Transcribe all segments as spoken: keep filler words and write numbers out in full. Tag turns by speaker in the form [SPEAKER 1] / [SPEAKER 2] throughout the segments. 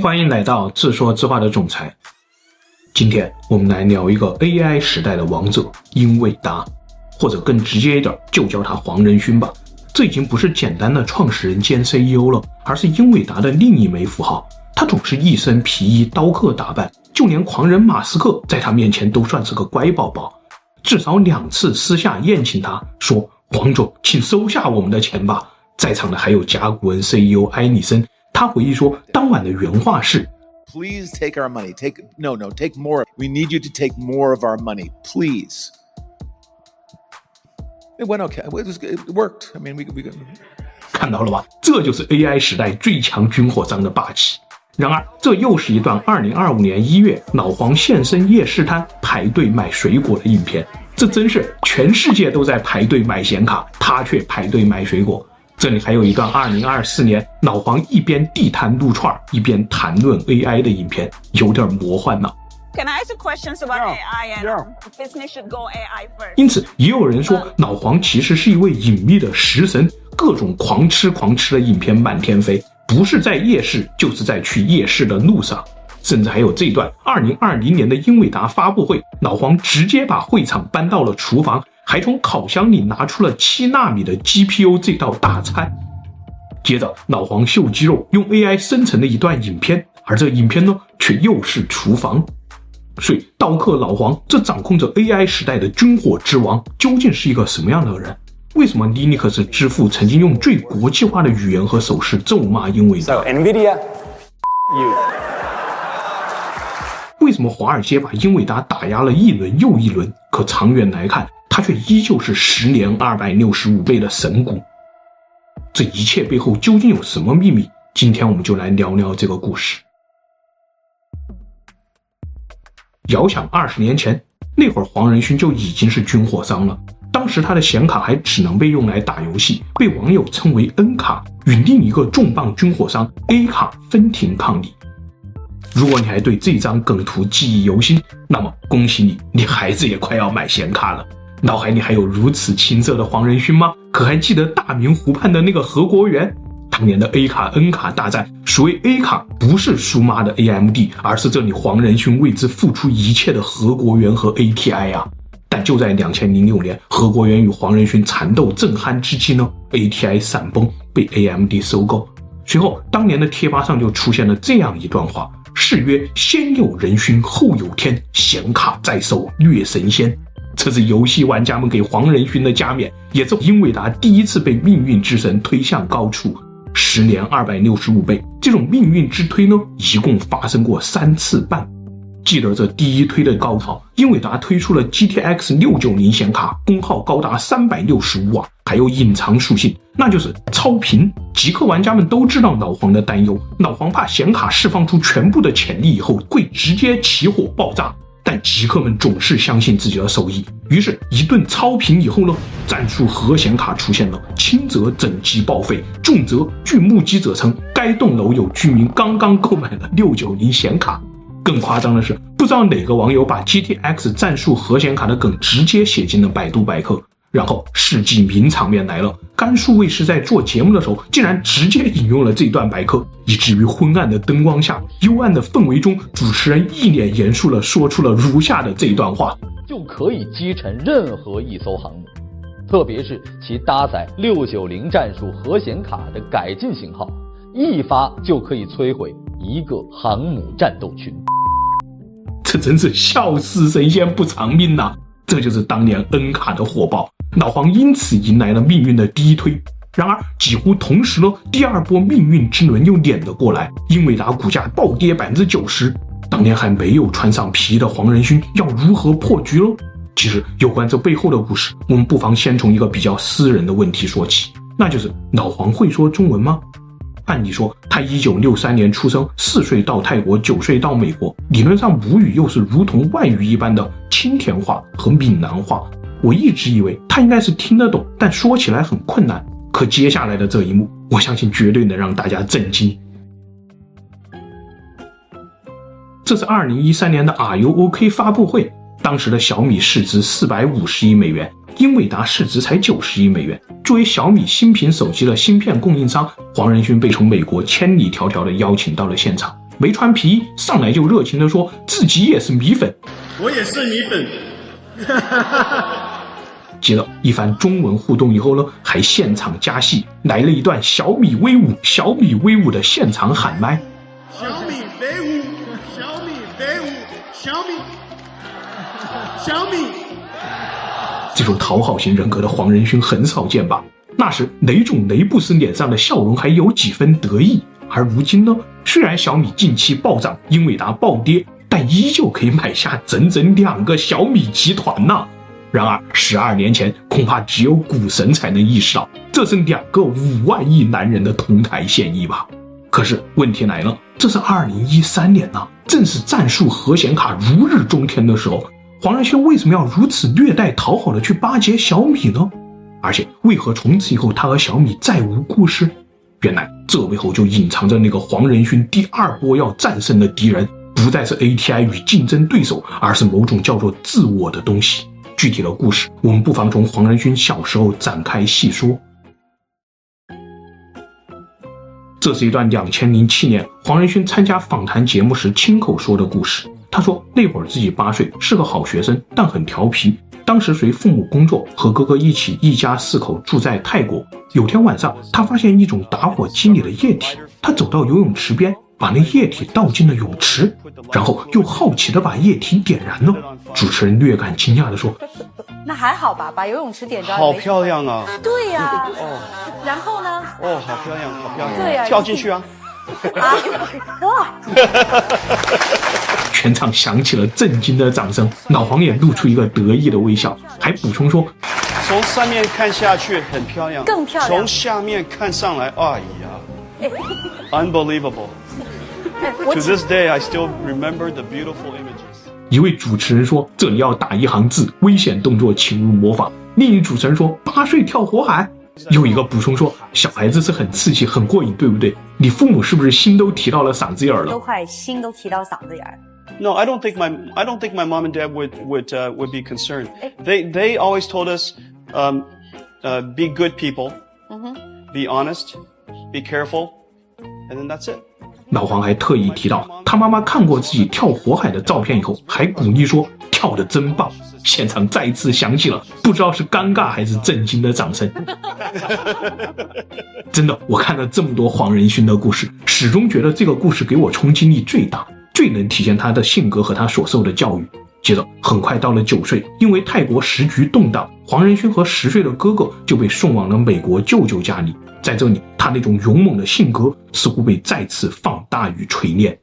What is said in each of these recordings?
[SPEAKER 1] 欢迎来到自说自话的总裁。今天我们来聊一个 A I 时代的王者英伟达，或者更直接一点，就叫他黄仁勋吧。这已经不是简单的创始人兼 C E O 了，而是英伟达的另一枚符号。他总是一身皮衣刀客打扮，就连狂人马斯克在他面前都算是个乖宝宝。至少两次私下宴请他，说黄总请收下我们的钱吧。在场的还有甲骨文 C E O 埃里森，他回忆说当晚的原话是
[SPEAKER 2] Please take our money. Take no, no, take more. We need you to take more of our money, please. It went okay. It, was, it worked. I mean, we we
[SPEAKER 1] 看到了吧？这就是 A I 时代最强军火商的霸气。然而，这又是一段二零二五年一月老黄现身夜市摊排队买水果的影片。这真是全世界都在排队买显卡，他却排队买水果。这里还有一段二零二四年老黄一边地摊撸串一边谈论 A I 的影片，有点魔幻呢。
[SPEAKER 3] Can I ask you questions about
[SPEAKER 2] Yeah,
[SPEAKER 3] A I and
[SPEAKER 2] yeah.
[SPEAKER 3] business should go A I first?
[SPEAKER 1] 因此，也有人说老黄其实是一位隐秘的食神，各种狂吃狂吃的影片满天飞，不是在夜市，就是在去夜市的路上。甚至还有这段二零二零年的英伟达发布会，老黄直接把会场搬到了厨房，还从烤箱里拿出了七纳米的 G P U 这道大餐。接着老黄秀肌肉，用 A I 生成了一段影片，而这影片呢，却又是厨房。所以刀客老黄这掌控着 A I 时代的军火之王，究竟是一个什么样的人？为什么 Linux 之父曾经用最国际化的语言和手势咒骂英伟达？
[SPEAKER 4] So NVIDIA, you.
[SPEAKER 1] 为什么华尔街把英伟达打压了一轮又一轮，可长远来看，它却依旧是十年二百六十五倍的神股？这一切背后究竟有什么秘密？今天我们就来聊聊这个故事。遥想二十年前，那会儿黄仁勋就已经是军火商了。当时他的显卡还只能被用来打游戏，被网友称为 N 卡，与另一个重磅军火商 A 卡分庭抗礼。如果你还对这张梗图记忆犹新，那么恭喜你，你孩子也快要买显卡了。脑海里还有如此青涩的黄仁勋吗？可还记得大明湖畔的那个何国元？当年的 A 卡 N 卡大战，所谓 A 卡不是苏妈的 A M D， 而是这里黄仁勋为之付出一切的何国元和 A T I 啊。但就在二零零六年，何国元与黄仁勋缠斗正酣之际呢 ，A T I 闪崩，被 A M D 收购。随后，当年的贴吧上就出现了这样一段话，誓曰先有仁勋后有天，显卡在手掠神仙。这是游戏玩家们给黄仁勋的加冕，也是英伟达第一次被命运之神推向高处。十年二百六十五倍，这种命运之推呢，一共发生过三次半。记得这第一推的高潮，英伟达推出了 G T X 六九零显卡，功耗高达三百六十五瓦，还有隐藏属性，那就是超频。极客玩家们都知道老黄的担忧，老黄怕显卡释放出全部的潜力以后会直接起火爆炸。但极客们总是相信自己的手艺，于是一顿超频以后呢，战术核显卡出现了，轻则整机报废，重则据目击者称，该栋楼有居民刚刚购买了六九零显卡。更夸张的是，不知道哪个网友把 G T X 战术核显卡的梗直接写进了百度百科。然后世纪名场面来了，甘肃卫视在做节目的时候竟然直接引用了这段百科，以至于昏暗的灯光下，幽暗的氛围中，主持人一脸严肃地说出了如下的这一段话：
[SPEAKER 5] 就可以击沉任何一艘航母，特别是其搭载六九零战术核显卡的改进型号，一发就可以摧毁一个航母战斗群。
[SPEAKER 1] 这真是笑死神仙不偿命呐、啊！这就是当年 N 卡的火爆，老黄因此迎来了命运的第一推。然而几乎同时呢，第二波命运之轮又碾了过来，英伟达股价暴跌 百分之九十。 当年还没有穿上皮衣的黄仁勋要如何破局呢？其实有关这背后的故事，我们不妨先从一个比较私人的问题说起，那就是老黄会说中文吗？按理说他一九六三年出生，四岁到泰国，九岁到美国，理论上母语又是如同外语一般的青田话和闽南话，我一直以为他应该是听得懂，但说起来很困难。可接下来的这一幕，我相信绝对能让大家震惊。这是二零一三年的 Are You OK 发布会，当时的小米市值四百五十亿美元，英伟达市值才九十亿美元。作为小米新品手机的芯片供应商，黄仁勋被从美国千里迢迢地邀请到了现场。 没穿皮衣，上来就热情地说自己也是米粉，
[SPEAKER 6] 我也是米粉。
[SPEAKER 1] 接着一番中文互动以后呢，还现场加戏，来了一段小米威武小米威武的现场喊麦，
[SPEAKER 6] 小米威武，小米威武，小米小米。
[SPEAKER 1] 这种讨好型人格的黄仁勋很少见吧？那时雷总雷布斯脸上的笑容还有几分得意，而如今呢，虽然小米近期暴涨，英伟达暴跌，但依旧可以买下整整两个小米集团呢。然而十二年前恐怕只有股神才能意识到，这是两个五万亿男人的同台献艺吧。可是问题来了，这是二零一三年啊，正是战术核显卡如日中天的时候，黄仁勋为什么要如此略带讨好的去巴结小米呢？而且为何从此以后他和小米再无故事？原来这背后就隐藏着那个黄仁勋第二波要战胜的敌人，不再是 A T I 与竞争对手，而是某种叫做自我的东西。具体的故事我们不妨从黄仁勋小时候展开细说。这是一段两千零七年黄仁勋参加访谈节目时亲口说的故事。他说那会儿自己八岁，是个好学生，但很调皮。当时随父母工作，和哥哥一起一家四口住在泰国。有天晚上，他发现一种打火机里的液体，他走到游泳池边，把那液体倒进了泳池，然后又好奇地把液体点燃了。主持人略感惊讶地说：“
[SPEAKER 7] 那还好吧，把游泳池点着。”
[SPEAKER 8] 好漂亮啊！
[SPEAKER 7] 对呀、啊，哦，然后呢？
[SPEAKER 8] 哦，好漂亮，好漂亮！
[SPEAKER 7] 对呀、啊，
[SPEAKER 8] 跳进去啊！
[SPEAKER 7] 啊，哇！
[SPEAKER 1] 全场响起了震惊的掌声，老黄也露出一个得意的微笑，还补充说：“
[SPEAKER 8] 从上面看下去很漂亮，
[SPEAKER 7] 更漂亮；
[SPEAKER 8] 从下面看上来，哎呀 ，unbelievable。To this day, I still remember the beautiful images。”
[SPEAKER 1] 一位主持人说：“这里要打一行字，危险动作请勿模仿。”另一主持人说：“八岁跳火海。”又一个补充说：“小孩子是很刺激，很过瘾，对不对？你父母是不是心都提到了嗓子眼儿了？”
[SPEAKER 7] 都快心都提到嗓子眼儿。
[SPEAKER 8] No, I don't think my I don't think my mom and dad would would uh, would be concerned. They they always told us, um, uh, be good people, mm-hmm. be honest, be careful, and then that's it.
[SPEAKER 1] 老黄还特意提到，他妈妈看过自己跳火海的照片以后，还鼓励说跳得真棒。现场再次响起了不知道是尴尬还是震惊的掌声。真的，我看了这么多黄仁勋的故事，始终觉得这个故事给我冲击力最大，最能体现他的性格和他所受的教育。接着很快到了九岁，因为泰国时局动荡，黄仁勋和十岁的哥哥就被送往了美国舅舅家里。在这里，他那种勇猛的性格似乎被再次放大与锤炼。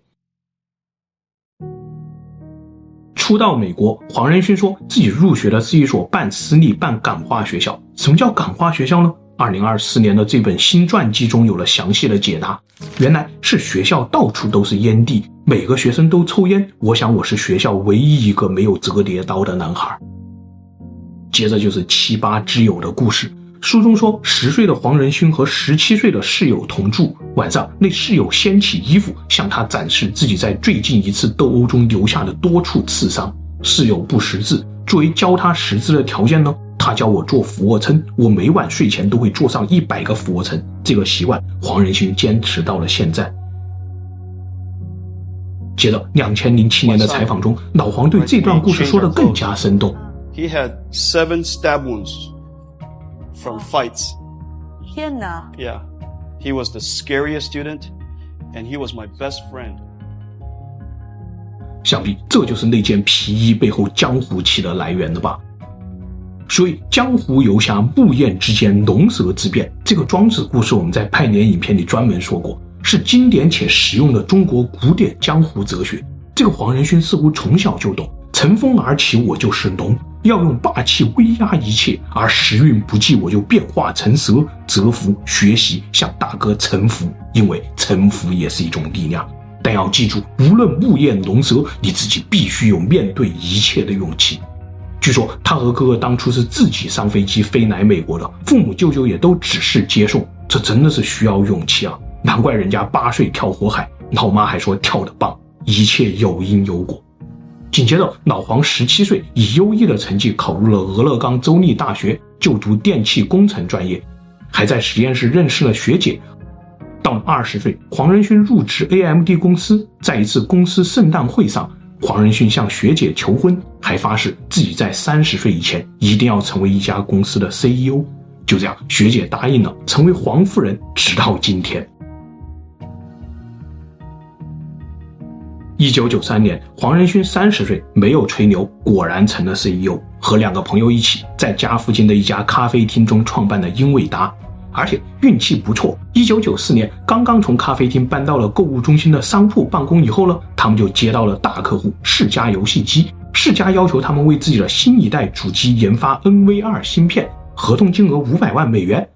[SPEAKER 1] 初到美国，黄仁勋说自己入学的是一所半私立半感化学校。什么叫感化学校呢？二零二四年的这本新传记中有了详细的解答。原来是学校到处都是烟蒂，每个学生都抽烟。我想我是学校唯一一个没有折叠刀的男孩。接着就是七八之友的故事。书中说，十岁的黄仁勋和十七岁的室友同住，晚上那室友掀起衣服向他展示自己在最近一次斗殴中留下的多处刺伤。室友不识字，作为教他识字的条件呢，他教我做俯卧撑，我每晚睡前都会做上一百个俯卧撑。这个习惯黄仁勋坚持到了现在。接着两千零七年的采访中，老黄对这段故事说得更加生动。
[SPEAKER 8] He had seven stab wounds from fights.
[SPEAKER 7] 天哪
[SPEAKER 8] Yeah, he was the scariest student, and he was my best friend.
[SPEAKER 1] 想必这就是那件皮衣背后江湖气的来源了吧？所以江湖游侠木焰之间，龙蛇之变，这个庄子故事我们在派年影片里专门说过，是经典且实用的中国古典江湖哲学。这个黄仁勋似乎从小就懂，乘风而起我就是龙，要用霸气威压一切，而时运不济我就变化成蛇，蛰伏学习向大哥臣服，因为臣服也是一种力量。但要记住，无论木焰龙蛇，你自己必须有面对一切的勇气。据说他和哥哥当初是自己上飞机飞来美国的，父母舅舅也都只是接送，这真的是需要勇气啊！难怪人家八岁跳火海，老妈还说跳得棒，一切有因有果。紧接着老黄十七岁以优异的成绩考入了俄勒冈州立大学，就读电气工程专业，还在实验室认识了学姐。 到了二十岁，黄仁勋入职 A M D 公司，在一次公司圣诞会上，黄仁勋向学姐求婚，还发誓自己在三十岁以前一定要成为一家公司的 C E O。就这样，学姐答应了，成为黄夫人，直到今天。一九九三年，黄仁勋三十岁，没有吹牛，果然成了 C E O， 和两个朋友一起在家附近的一家咖啡厅中创办了英伟达。而且运气不错，一九九四年刚刚从咖啡厅搬到了购物中心的商铺办公以后呢，他们就接到了大客户世嘉游戏机，世嘉要求他们为自己的新一代主机研发 N V 二 芯片，合同金额五百万美元。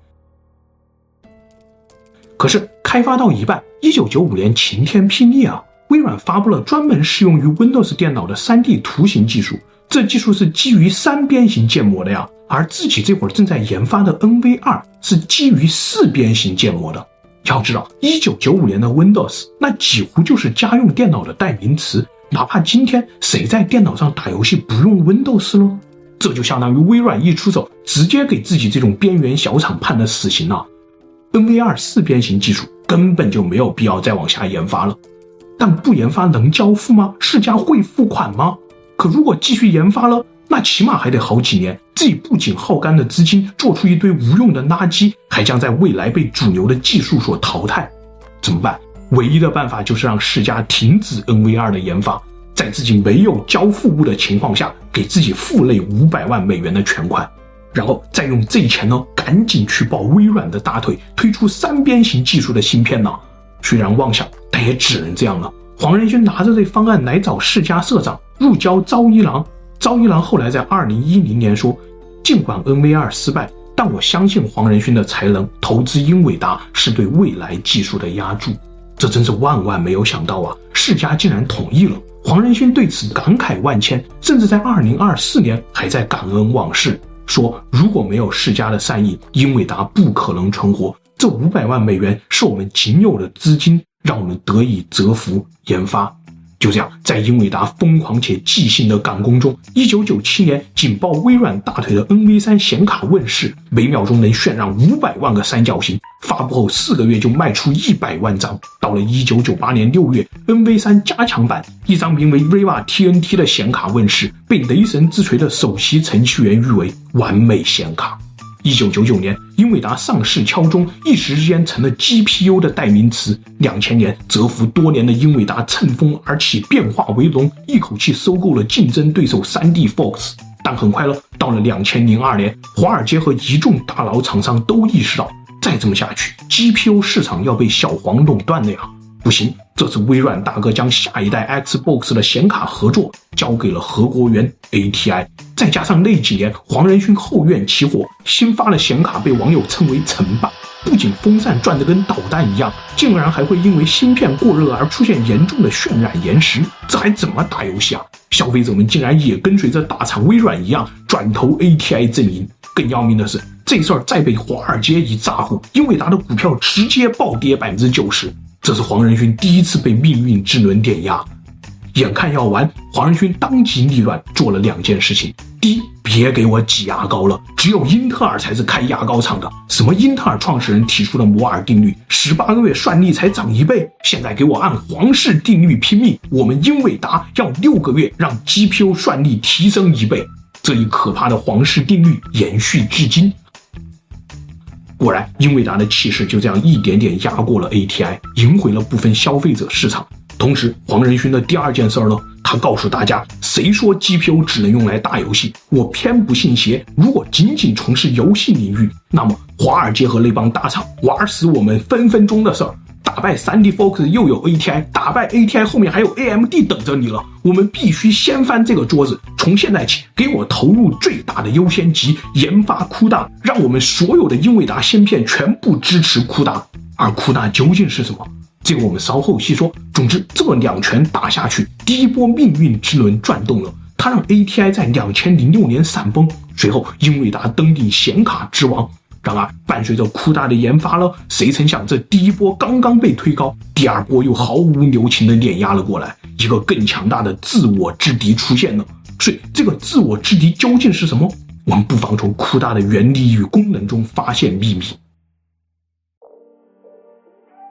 [SPEAKER 1] 可是开发到一半，一九九五年晴天霹雳啊！微软发布了专门适用于 Windows 电脑的 三 D 图形技术，这技术是基于三边形建模的呀，而自己这会儿正在研发的 N V 二 是基于四边形建模的。要知道一九九五年的 Windows 那几乎就是家用电脑的代名词，哪怕今天谁在电脑上打游戏不用 Windows 呢？这就相当于微软一出手直接给自己这种边缘小厂判了死刑了。 N V 二 四边形技术根本就没有必要再往下研发了。但不研发能交付吗？世嘉会付款吗？可如果继续研发了，那起码还得好几年，自己不仅耗干了资金，做出一堆无用的垃圾，还将在未来被主流的技术所淘汰。怎么办？唯一的办法就是让世嘉停止 N V 二 的研发，在自己没有交付物的情况下，给自己付类五百万美元的全款，然后再用这钱呢，赶紧去抱微软的大腿，推出三边形技术的芯片呢。虽然妄想，但也只能这样了。黄仁勋拿着这方案来找世嘉社长入交朝一郎，朝一郎后来在二零一零年说，尽管 N V 二 失败，但我相信黄仁勋的才能，投资英伟达是对未来技术的押注。这真是万万没有想到啊！世嘉竟然同意了。黄仁勋对此感慨万千，甚至在二零二四年还在感恩往事，说如果没有世嘉的善意，英伟达不可能存活。这五百万美元是我们仅有的资金，让我们得以蛰伏研发。就这样，在英伟达疯狂且即兴的赶工中，一九九七年紧抱微软大腿的 N V 三 显卡问世，每秒钟能渲染五百万个三角形，发布后四个月就卖出一百万张。到了一九九八年六月 ，N V 三 加强版一张名为 Riva T N T 的显卡问世，被雷神之锤的首席程序员誉为完美显卡。一九九九年，英伟达上市敲钟，一时之间成了 G P U 的代名词。两千年，蛰伏多年的英伟达乘风而起，变化为龙，一口气收购了竞争对手 三 D Fox。但很快了，到了两千零二年，华尔街和一众大佬厂商都意识到，再这么下去 ，G P U 市场要被小黄垄断了呀！不行，这次微软大哥将下一代 Xbox 的显卡合作交给了核国元 A T I， 再加上那几年黄仁勋后院起火，新发的显卡被网友称为成霸，不仅风扇转得跟导弹一样，竟然还会因为芯片过热而出现严重的渲染延时，这还怎么打游戏啊？消费者们竟然也跟随着大厂微软一样转投 A T I 阵营。更要命的是，这事儿再被华尔街一咋呼，英伟达的股票直接暴跌 百分之九十。这是黄仁勋第一次被命运之轮碾压。眼看要完，黄仁勋当机立断做了两件事情。第一，别给我挤牙膏了，只有英特尔才是开牙膏厂的。什么英特尔创始人提出的摩尔定律，十八个月算力才涨一倍，现在给我按皇氏定律拼命，我们英伟达要六个月让 G P U 算力提升一倍。这一可怕的皇氏定律延续至今。果然，英伟达的气势就这样一点点压过了 A T I， 赢回了部分消费者市场。同时，黄仁勋的第二件事呢，他告诉大家，谁说 G P U 只能用来打游戏？我偏不信邪。如果仅仅从事游戏领域，那么华尔街和那帮大厂玩死我们分分钟的事儿。打败 三 D Fox 又有 A T I， 打败 A T I 后面还有 A M D 等着你了。我们必须掀翻这个桌子，从现在起给我投入最大的优先级，研发库达，让我们所有的英伟达芯片全部支持库达。而库达究竟是什么？这个我们稍后细说。总之，这两拳打下去，第一波命运之轮转动了，它让 A T I 在两千零六年闪崩，随后英伟达登顶显卡之王。然而，伴随着库达的研发了，谁曾想这第一波刚刚被推高，第二波又毫无留情地碾压了过来，一个更强大的自我之敌出现了。所以，这个自我之敌究竟是什么？我们不妨从库达的原理与功能中发现秘密。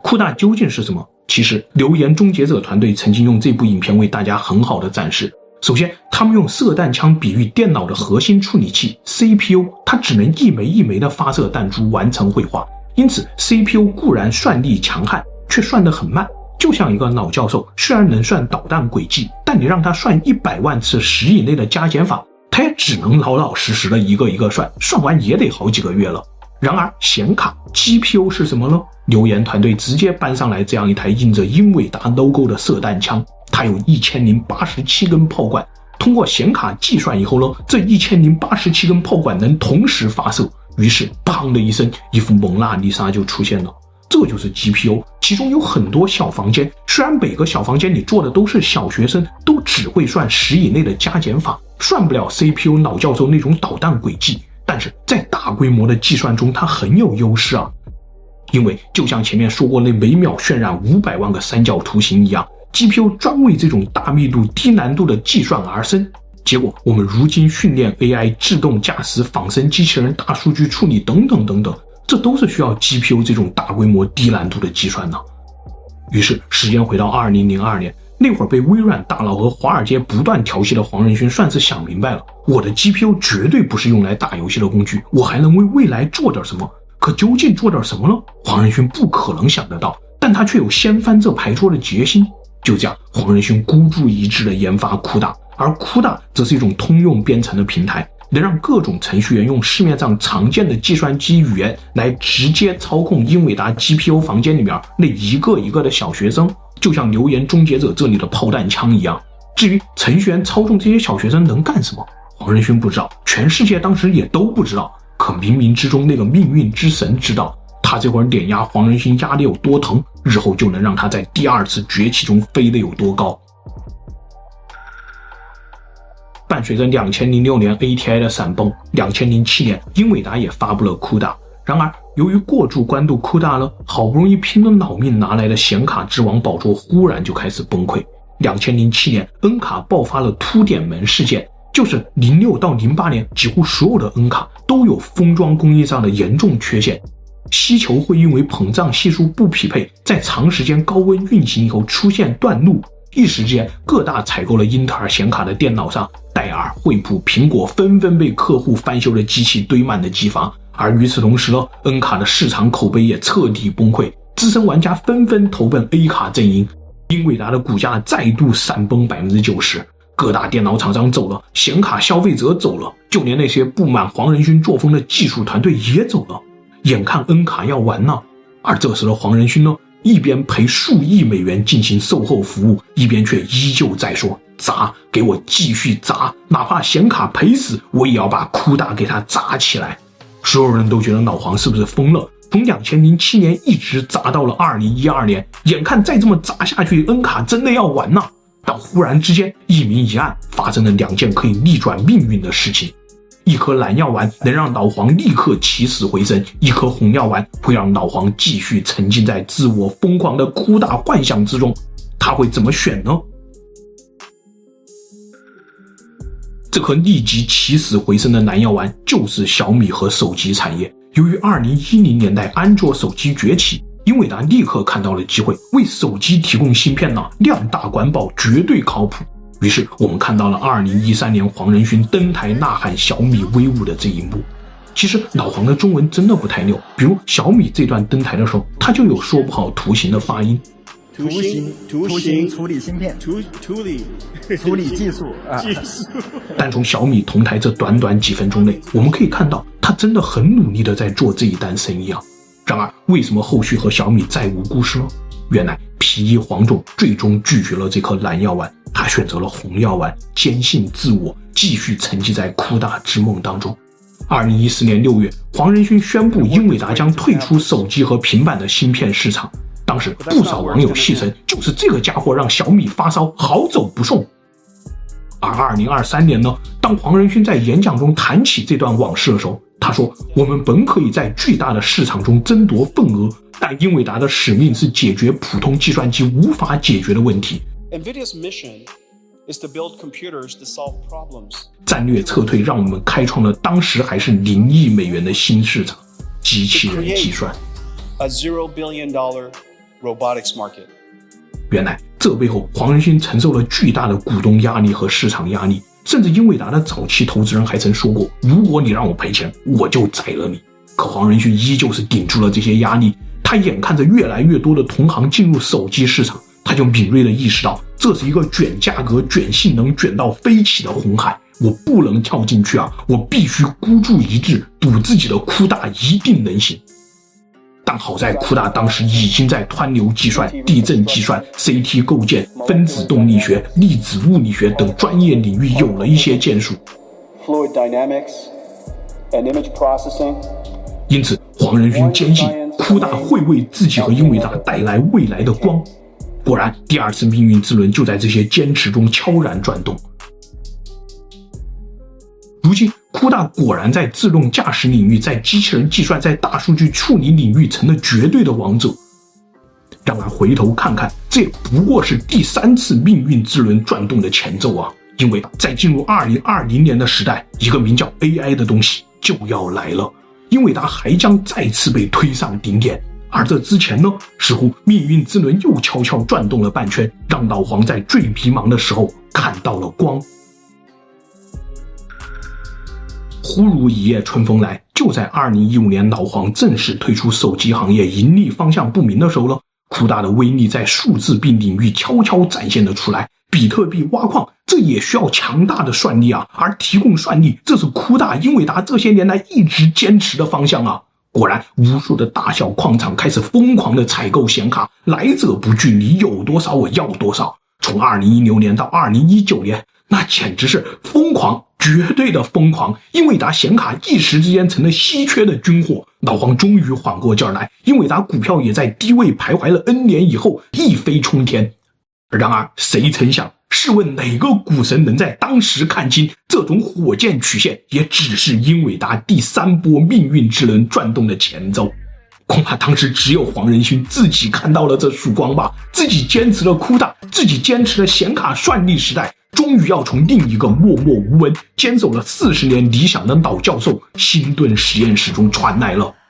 [SPEAKER 1] 酷大究竟是什么？其实流言终结者团队曾经用这部影片为大家很好的展示。首先，他们用射弹枪比喻电脑的核心处理器 C P U， 它只能一枚一枚的发射弹珠完成绘画，因此 C P U 固然算力强悍，却算得很慢。就像一个老教授，虽然能算导弹轨迹，但你让他算一百万次十以内的加减法，他也只能老老实实的一个一个算，算完也得好几个月了。然而显卡 G P U 是什么呢？流言团队直接搬上来这样一台印着英伟达 logo 的射弹枪，它有一千零八十七根炮管，通过显卡计算以后呢，这一千零八十七根炮管能同时发射，于是砰的一声，一幅蒙娜丽莎就出现了。这就是 G P U， 其中有很多小房间，虽然每个小房间里坐的都是小学生，都只会算十以内的加减法，算不了 C P U 老教授那种导弹轨迹，但是在大规模的计算中它很有优势啊。因为就像前面说过那每秒渲染五百万个三角图形一样， G P U 专为这种大密度低难度的计算而生。结果我们如今训练 A I 自动驾驶、仿生机器人、大数据处理等等等等，这都是需要 G P U 这种大规模低难度的计算的。于是时间回到二零零二年，那会儿被微软大佬和华尔街不断调戏的黄仁勋算是想明白了，我的 G P U 绝对不是用来打游戏的工具，我还能为未来做点什么。可究竟做点什么呢？黄仁勋不可能想得到，但他却有掀翻这牌桌的决心。就这样，黄仁勋孤注一掷地研发酷大，而酷大则是一种通用编程的平台，能让各种程序员用市面上常见的计算机语言来直接操控英伟达 G P U 房间里面那一个一个的小学生，就像流言终结者这里的炮弹枪一样。至于程序员操纵这些小学生能干什么，黄仁勋不知道，全世界当时也都不知道。可冥冥之中那个命运之神知道，他这会儿碾压黄仁勋压得有多疼，日后就能让他在第二次崛起中飞得有多高。伴随着两千零六年 A T I 的闪崩，两千零七年英伟达也发布了酷大。然而由于过度关注酷大了，好不容易拼了老命拿来的显卡之王宝座忽然就开始崩溃。两千零七年 N 卡爆发了凸点门事件，就是零六到零八年几乎所有的 N 卡都有封装工艺上的严重缺陷，吸球会因为膨胀系数不匹配，在长时间高温运行以后出现断路。一时间，各大采购了英特尔显卡的电脑上，戴尔、惠普、苹果纷纷被客户翻修的机器堆满了机房。而与此同时呢 ，N 卡的市场口碑也彻底崩溃，资深玩家纷纷投奔 A 卡阵营，英伟达的股价再度闪崩 百分之九十。各大电脑厂商走了，显卡消费者走了，就连那些不满黄仁勋作风的技术团队也走了。眼看 N 卡要完了，而这时的黄仁勋呢，一边赔数亿美元进行售后服务，一边却依旧在说砸，给我继续砸，哪怕显卡赔死，我也要把酷大给它砸起来。所有人都觉得老黄是不是疯了？从两千零七年一直砸到了二零一二年，眼看再这么砸下去 ，N 卡真的要完了。但忽然之间，一明一暗，发生了两件可以逆转命运的事情。一颗蓝药丸能让老黄立刻起死回生，一颗红药丸会让老黄继续沉浸在自我疯狂的酷大幻想之中。他会怎么选呢？这颗立即起死回生的蓝药丸就是小米和手机产业。由于二零一零年代安卓手机崛起，英伟达立刻看到了机会，为手机提供芯片呢，量大管饱，绝对靠谱。于是我们看到了二零一三年黄仁勋登台呐喊小米威武的这一幕。其实老黄的中文真的不太溜，比如小米这段登台的时候，他就有说不好图形的发音。
[SPEAKER 6] 图形图形
[SPEAKER 4] 处理芯片，
[SPEAKER 6] 处处理
[SPEAKER 4] 处理技术啊。
[SPEAKER 6] 技术。
[SPEAKER 1] 但从小米同台这短短几分钟内，我们可以看到他真的很努力的在做这一单生意啊。然而为什么后续和小米再无故事呢？原来皮衣黄总最终拒绝了这颗蓝药丸，他选择了红药丸，坚信自我，继续沉寂在酷大之梦当中。二零一四年六月，黄仁勋宣布英伟达将退出手机和平板的芯片市场。当时不少网友戏称，就是这个家伙让小米发烧，好走不送。而二零二三年呢，当黄仁勋在演讲中谈起这段往事的时候，他说，我们本可以在巨大的市场中争夺份额，但英伟达的使命是解决普通计算机无法解决的问题。
[SPEAKER 8] NVIDIA's mission is to build computers to solve problems.
[SPEAKER 1] 战略撤退让我们开创了当时还是零亿美元的新市场，机器人计算。
[SPEAKER 8] A zero billion dollar robotics market.
[SPEAKER 1] 原来这背后黄仁勋承受了巨大的股东压力和市场压力，甚至英伟达的早期投资人还曾说过，如果你让我赔钱，我就宰了你。可黄仁勋依旧是顶住了这些压力，他眼看着越来越多的同行进入手机市场，他就敏锐地意识到，这是一个卷价格、卷性能、卷到飞起的红海，我不能跳进去啊，我必须孤注一掷，赌自己的库大一定能行。但好在库大当时已经在湍流计算、地震计算、C T 构建、分子动力学、粒子物理学等专业领域有了一些建树。
[SPEAKER 9] Fluid dynamics and image processing.
[SPEAKER 1] 因此黄仁勋坚信库大会为自己和英伟达带来未来的光。果然第二次命运之轮就在这些坚持中悄然转动。如今库大果然在自动驾驶领域，在机器人计算、在大数据处理领域成了绝对的王者。然而回头看看，这也不过是第三次命运之轮转动的前奏啊！因为在进入二零二零年的时代，一个名叫 A I 的东西就要来了，英伟达还将再次被推上顶点。而这之前呢，似乎命运之轮又悄悄转动了半圈，让老黄在最迷茫的时候看到了光。忽如一夜春风来，就在二零一五年老黄正式退出手机行业，盈利方向不明的时候呢，库大的威力在数字币领域悄悄展现了出来。比特币挖矿，这也需要强大的算力啊，而提供算力，这是库大、英伟达这些年来一直坚持的方向啊。果然，无数的大小矿场开始疯狂的采购显卡，来者不拒，你有多少我要多少。从二零一六年到二零一九年，那简直是疯狂，绝对的疯狂。英伟达显卡一时之间成了稀缺的军火，老黄终于缓过劲儿来，英伟达股票也在低位徘徊了 N 年以后一飞冲天。然而谁曾想，试问哪个股神能在当时看清这种火箭曲线也只是英伟达第三波命运之轮转动的前奏。恐怕当时只有黄仁勋自己看到了这曙光吧，自己坚持了库大，自己坚持了显卡算力时代，终于要从另一个默默无闻、坚守了四十年理想的老教授辛顿实验室中传来了。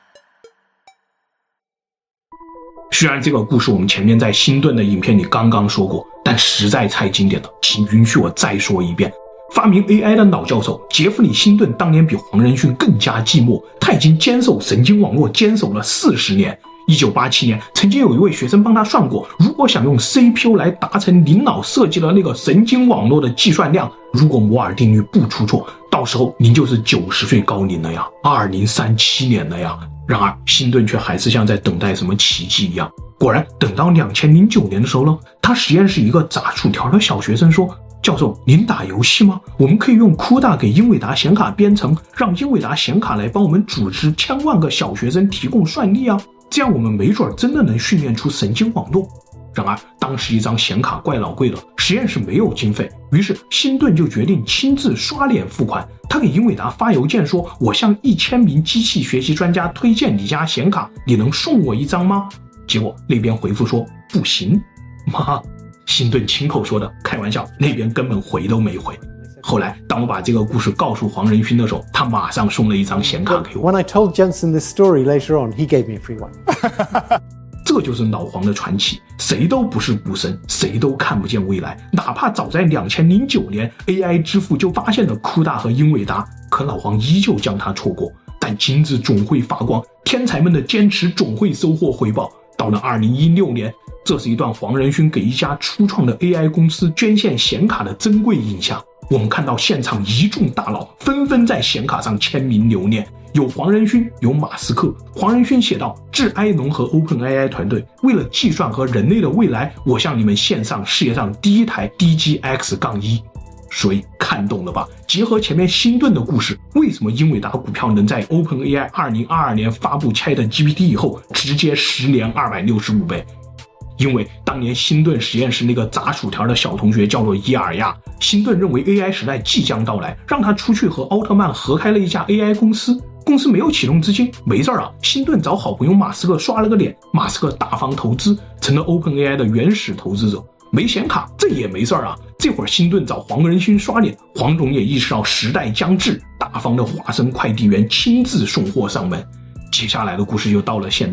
[SPEAKER 1] 虽然这个故事我们前面在辛顿的影片里刚刚说过，但实在太经典了，请允许我再说一遍。发明 A I 的老教授杰弗里·辛顿当年比黄仁勋更加寂寞，他已经坚守神经网络坚守了四十年。一九八七年，曾经有一位学生帮他算过，如果想用 C P U 来达成林老设计的那个神经网络的计算量，如果摩尔定律不出错，到时候您就是九十岁高龄了呀，二零三七年了呀。然而辛顿却还是像在等待什么奇迹一样。果然等到二零零九年的时候呢，他实验室一个炸薯条的小学生说，教授，您打游戏吗？我们可以用库大给英伟达显卡编程，让英伟达显卡来帮我们组织千万个小学生提供算力啊，这样我们没准真的能训练出神经网络。然而当时一张显卡怪老贵了，实验室没有经费，于是辛顿就决定亲自刷脸付款。他给英伟达发邮件说，我向一千名机器学习专家推荐你家显卡，你能送我一张吗？结果那边回复说不行。妈，辛顿亲口说的，开玩笑，那边根本回都没回。后来当我把这个故事告诉黄仁勋的时候，他马上送了一张显卡给我。
[SPEAKER 4] When I told Jensen this story later on, he gave me a free one.
[SPEAKER 1] 这就是老黄的传奇，谁都不是股神，谁都看不见未来。哪怕早在二零零九年 A I 之父就发现了库大和英伟达，可老黄依旧将它错过。但金子总会发光，天才们的坚持总会收获回报。到了二零一六年，这是一段黄仁勋给一家初创的 A I 公司捐献显卡的珍贵影像。我们看到现场一众大佬纷纷在显卡上签名留念，有黄仁勋，有马斯克。黄仁勋写道，致埃隆和 OpenAI 团队，为了计算和人类的未来，我向你们献上世界上第一台 D G X 一。所以看懂了吧？结合前面辛顿的故事，为什么英伟达股票能在 OpenAI 二零二二年发布 ChatGPT 以后直接十年二百六十五倍？因为当年辛顿实验室那个炸薯条的小同学叫做伊尔亚，辛顿认为 A I 时代即将到来，让他出去和奥特曼合开了一家 A I 公司。公司没有启动资金，没事啊，辛顿找好朋友马斯克刷了个脸，马斯克大方投资，成了 OpenAI 的原始投资者。没显卡这也没事啊，这会儿辛顿找黄仁勋刷脸，黄总也意识到时代将至，大方的化身快递员亲自送货上门。接下来的故事就到了现在，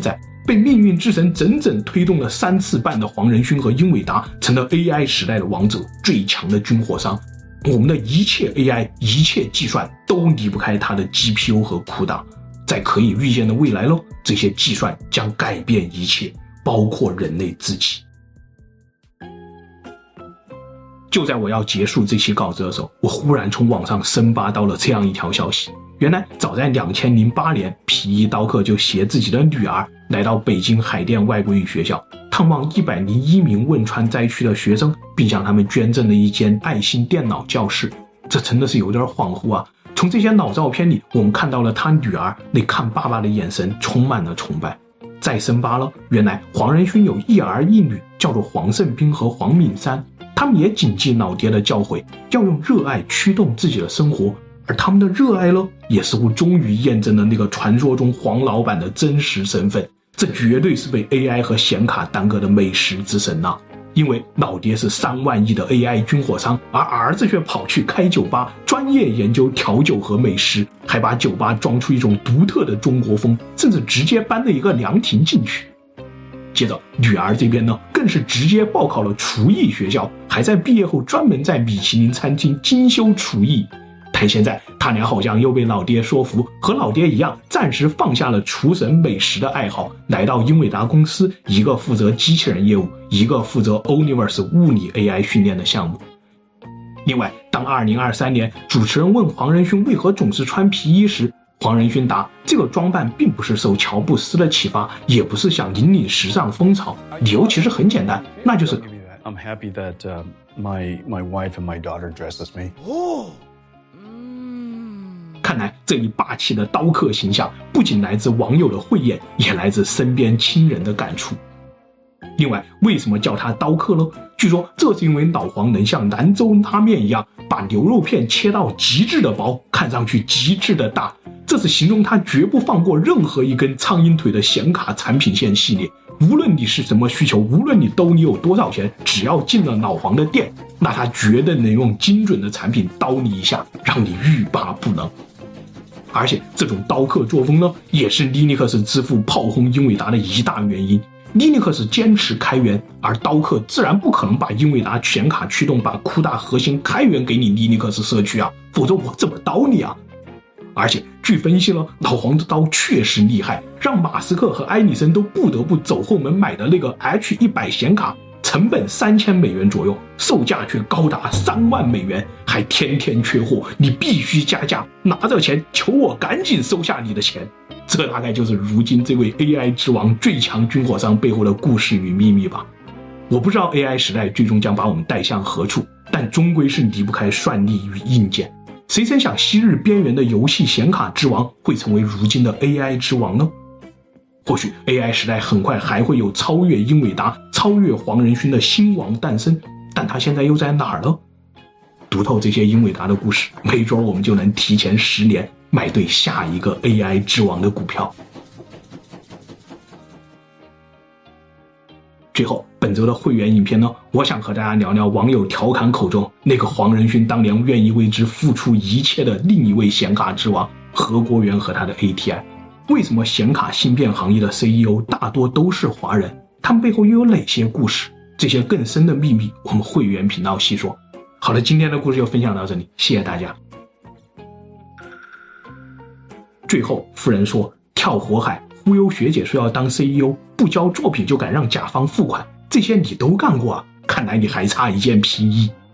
[SPEAKER 1] 被命运之神整整推动了三次半的黄仁勋和英伟达成了 A I 时代的王者，最强的军火商。我们的一切 A I 一切计算都离不开它的 G P U 和 C U D A。 在可以预见的未来咯，这些计算将改变一切，包括人类自己。就在我要结束这期稿子的时候，我忽然从网上深扒到了这样一条消息。原来早在两千零八年，皮衣刀客就携自己的女儿来到北京海淀外国语学校，探望一百零一名汶川灾区的学生，并向他们捐赠了一间爱心电脑教室。这真的是有点恍惚啊！从这些老照片里，我们看到了他女儿那看爸爸的眼神充满了崇拜。再深扒了，原来黄仁勋有一儿一女，叫做黄胜斌和黄敏山，他们也谨记老爹的教诲，要用热爱驱动自己的生活。而他们的热爱呢，也似乎终于验证了那个传说中黄老板的真实身份。这绝对是被 A I 和显卡耽搁的美食之神啊！因为老爹是三万亿的 A I 军火商，而儿子却跑去开酒吧，专业研究调酒和美食，还把酒吧装出一种独特的中国风，甚至直接搬了一个凉亭进去。接着女儿这边呢，更是直接报考了厨艺学校，还在毕业后专门在米其林餐厅精修厨艺。但现在他俩好像又被老爹说服，和老爹一样，暂时放下了厨神美食的爱好，来到英伟达公司，一个负责机器人业务，一个负责 Omniverse 物理 A I 训练的项目。另外，当二零二三年主持人问黄仁勋为何总是穿皮衣时，黄仁勋答：这个装扮并不是受乔布斯的启发，也不是想引领时尚风潮，理由其实很简单，那就是
[SPEAKER 10] I'm happy that uh, my my wife and my daughter dress as me.
[SPEAKER 1] 看来这一霸气的刀客形象不仅来自网友的慧眼，也来自身边亲人的感触。另外，为什么叫他刀客呢？据说这是因为老黄能像兰州拉面一样，把牛肉片切到极致的薄，看上去极致的大，这是形容他绝不放过任何一根苍蝇腿的显卡产品线系列。无论你是什么需求，无论你兜里有多少钱，只要进了老黄的店，那他绝对能用精准的产品刀你一下，让你欲罢不能。而且这种刀客作风呢，也是 Linux 之父炮轰英伟达的一大原因。Linux 坚持开源，而刀客自然不可能把英伟达显卡驱动把 C U D A 核心开源给你 Linux 社区啊，否则我怎么刀你啊？而且据分析呢，老黄的刀确实厉害，让马斯克和埃里森都不得不走后门买的那个 H 一百 显卡，成本三千美元左右，售价却高达三万美元，还天天缺货，你必须加价，拿着钱求我赶紧收下你的钱。这大概就是如今这位 A I 之王最强军火商背后的故事与秘密吧。我不知道 A I 时代最终将把我们带向何处，但终归是离不开算力与硬件。谁曾想昔日边缘的游戏显卡之王会成为如今的 A I 之王呢？或许 A I 时代很快还会有超越英伟达、超越黄仁勋的新王诞生，但他现在又在哪儿呢？读透这些英伟达的故事，没准我们就能提前十年买对下一个 A I 之王的股票。最后，本周的会员影片呢，我想和大家聊聊网友调侃口中那个黄仁勋当年愿意为之付出一切的另一位显卡之王何国元和他的 A T I。为什么显卡芯片行业的 C E O 大多都是华人？他们背后又有哪些故事？这些更深的秘密，我们会员频道细说。好了，今天的故事就分享到这里，谢谢大家。最后，夫人说跳火海，忽悠学姐说要当 C E O， 不交作品就敢让甲方付款，这些你都干过啊？看来你还差一件皮衣。